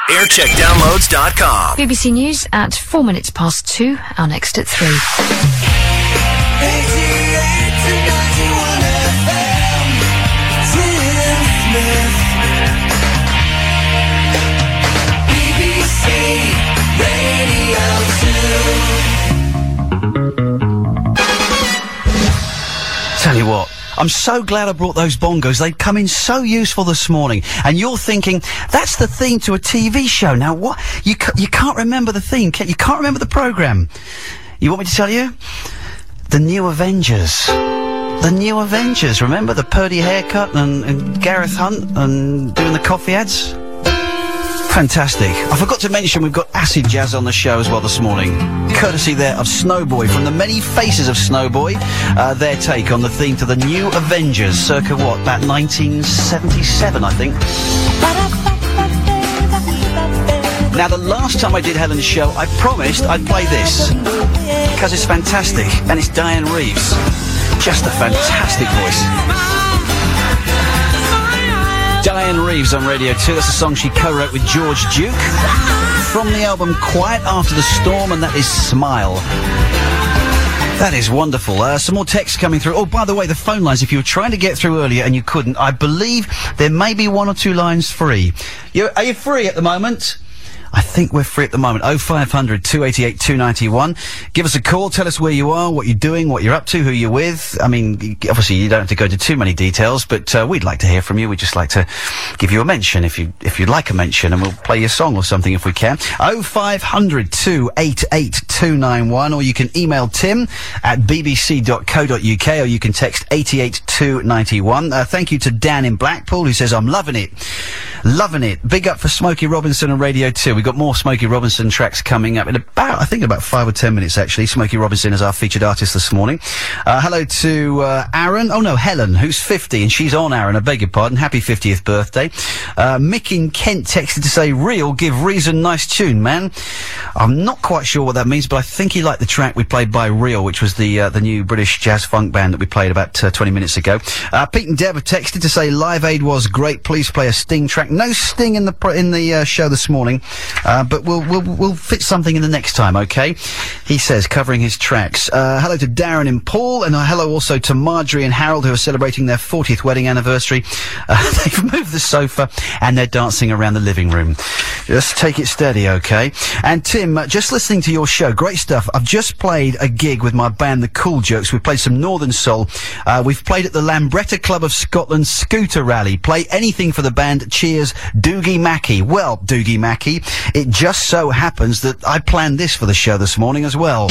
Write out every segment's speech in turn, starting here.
Aircheckdownloads.com. BBC News at 2 minutes past 2. Our next at 3. Tell you what, I'm so glad I brought those bongos. They'd come in so useful this morning. And you're thinking, that's the theme to a TV show. Now what? You can't remember the theme, you can't remember the programme. You want me to tell you? The New Avengers. The New Avengers. Remember the Purdy haircut and Gareth Hunt and doing the coffee ads? Fantastic. I forgot to mention we've got Acid Jazz on the show as well this morning. Courtesy there of Snowboy from the Many Faces of Snowboy. Their take on the theme to the New Avengers, circa what, about 1977, I think. Now, the last time I did Helen's show, I promised I'd play this. Because it's fantastic. And it's Diane Reeves. Just a fantastic voice. Diane Reeves on Radio 2. That's a song she co-wrote with George Duke from the album Quiet After the Storm, and that is Smile. That is wonderful. Some more texts coming through. Oh, by the way, the phone lines, if you were trying to get through earlier and you couldn't, I believe there may be 1 or 2 lines free. Are you free at the moment? I think we're free at the moment. 0500 288 291. Give us a call. Tell us where you are, what you're doing, what you're up to, who you're with. I mean, obviously you don't have to go into too many details, but we'd like to hear from you. We'd just like to give you a mention if you'd like a mention, and we'll play your song or something if we can. 0500 288 291, or you can email Tim at bbc.co.uk, or you can text 88291. Thank you to Dan in Blackpool who says, I'm loving it. Loving it. Big up for Smokey Robinson on Radio 2. We've got more Smokey Robinson tracks coming up in about 5 or 10 minutes, actually. Smokey Robinson is our featured artist this morning. Hello to Aaron. Oh, no, Helen, who's 50, and she's on, Aaron. I beg your pardon. Happy 50th birthday. Mick in Kent texted to say, Real, give Reason nice tune, man. I'm not quite sure what that means, but I think he liked the track we played by Real, which was the new British jazz funk band that we played about 20 minutes ago. Pete and Deb have texted to say, Live Aid was great. Please play a Sting track. No Sting in the show this morning, but we'll fit something in the next time, okay? He says, covering his tracks. Hello to Darren and Paul, and hello also to Marjorie and Harold, who are celebrating their 40th wedding anniversary. They've moved the sofa and they're dancing around the living room. Just take it steady, okay? And Tim, just listening to your show, great stuff. I've just played a gig with my band, The Cool Jerks. We played some Northern Soul. We've played at the Lambretta Club of Scotland Scooter Rally. Play anything for the band. Cheers, Doogie Mackey. Well, Doogie Mackey, it just so happens that I planned this for the show this morning as well.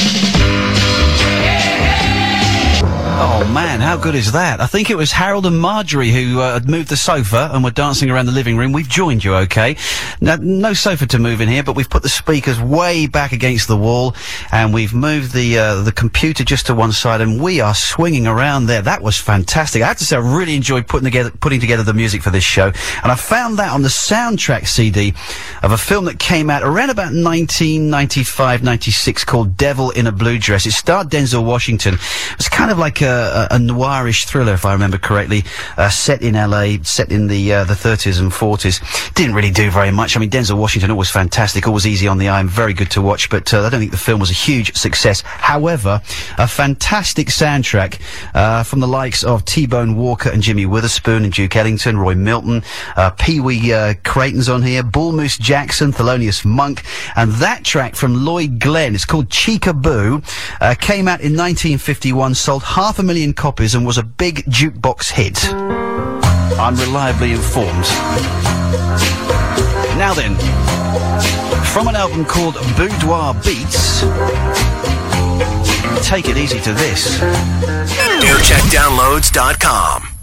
Oh, man, how good is that? I think it was Harold and Marjorie who had moved the sofa and were dancing around the living room. We've joined you, okay? Now, no sofa to move in here, but we've put the speakers way back against the wall, and we've moved the computer just to one side, and we are swinging around there. That was fantastic. I have to say, I really enjoyed putting together the music for this show, and I found that on the soundtrack CD of a film that came out around about 1995-96 called Devil in a Blue Dress. It starred Denzel Washington. It was kind of like a noirish thriller, if I remember correctly, set in LA, set in the 30s and 40s. Didn't really do very much. I mean, Denzel Washington, always fantastic, always easy on the eye, and very good to watch, but I don't think the film was a huge success. However, a fantastic soundtrack from the likes of T-Bone Walker and Jimmy Witherspoon and Duke Ellington, Roy Milton, Pee Wee Creighton's on here, Bull Moose Jackson, Thelonious Monk, and that track from Lloyd Glenn, it's called Cheekaboo, came out in 1951, sold 500,000 copies and was a big jukebox hit. I'm reliably informed. Now then, from an album called Boudoir Beats, take it easy to this. Aircheckdownloads.com.